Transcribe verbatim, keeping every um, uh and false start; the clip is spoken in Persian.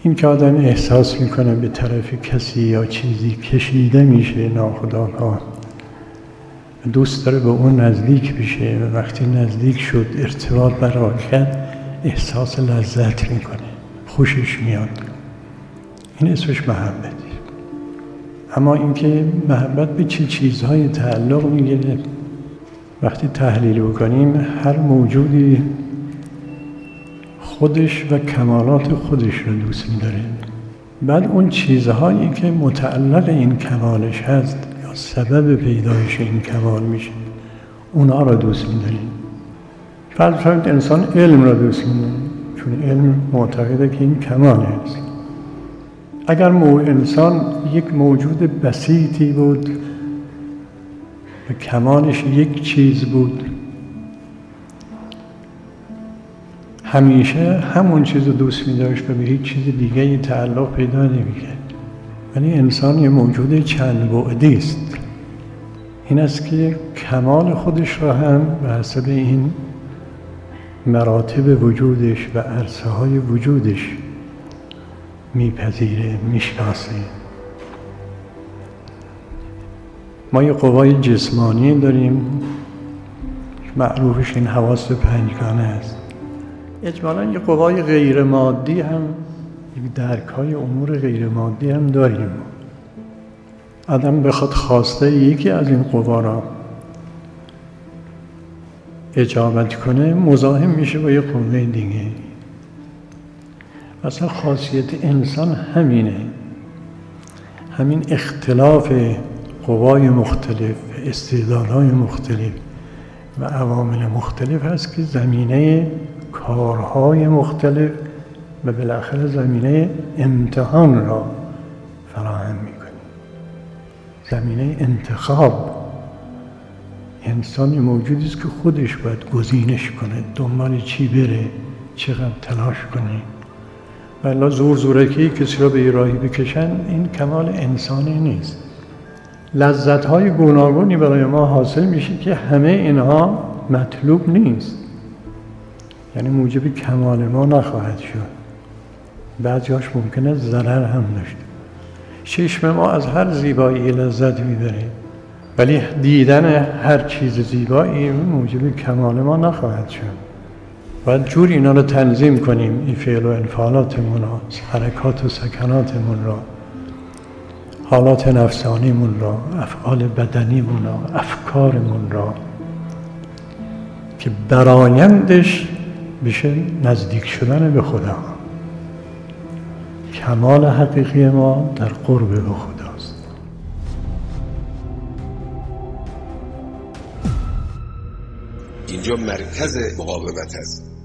این که آدم احساس میکنه به طرف کسی یا چیزی کشیده میشه ناخودآگاه، دوست داره به اون نزدیک بشه و وقتی نزدیک شد ارتباط برقرار کرد احساس لذت میکنه، خوشش میاد. این اسمش محبت. اما اینکه محبت به چه چیزهای تعلق میگیره، وقتی تحلیل بکنیم هر موجودی خودش و کمالات خودش رو دوست می‌داره. بعد اون چیزهایی که متعلق این کمالش هست یا سبب پیدایش این کمال میشه، اونا رو دوست می‌داریم. فرض کنید انسان علم رو دوست می‌داره، چون علم معتقده که این کمال است. اگر مو انسان یک موجود بسیطی بود و کمالش یک چیز بود، همیشه همون چیز رو دوست می داشت و به هیچ چیز دیگه ای تعلق پیدا نمی کرد. ولی انسان یه موجود چند بعدی است. این است که کمال خودش را هم به حسب این مراتب وجودش و عرصه های وجودش میپذیره، میشناسه. ما یه قوای جسمانی داریم، معروفش این حواس پنجگانه است. اجمالاً یه قوای غیر مادی هم، یک درک‌های امور غیر مادی هم داریم. آدم بخواد خواسته یکی از این قوا را اجابت کنه، مزاحم میشه با یه قوه دیگه. اصلا خاصیت انسان همینه، همین اختلاف قوای مختلف، استعدادهای مختلف و عوامل مختلف هست که زمینه کارهای مختلف و بالاخره زمینه امتحان را فراهم میکنه. زمینه انتخاب. انسان موجودی است که خودش باید گزینش کنه، دنبال چی بره، چقدر تلاش کنه. ولی زور زورکی کسی را به راهی بکشن، این کمال انسانی نیست. لذت‌های گوناگونی برای ما حاصل میشه که همه اینها مطلوب نیست، یعنی موجب کمال ما نخواهد شد. بعضی‌هاش ممکنه ضرر هم داشته. چشم ما از هر زیبایی لذت میبره، ولی دیدن هر چیز زیبایی موجب کمال ما نخواهد شد. باید جور اینا رو تنظیم کنیم، این فعل و انفعالاتمون را، حرکات و سکناتمون را، حالات نفسانیمون را، افعال بدنیمون را، افکارمون را، که برآیندش بشه نزدیک شدن به خدا. کمال حقیقی ما در قرب به خداست. اینجا مرکز مقاومت است.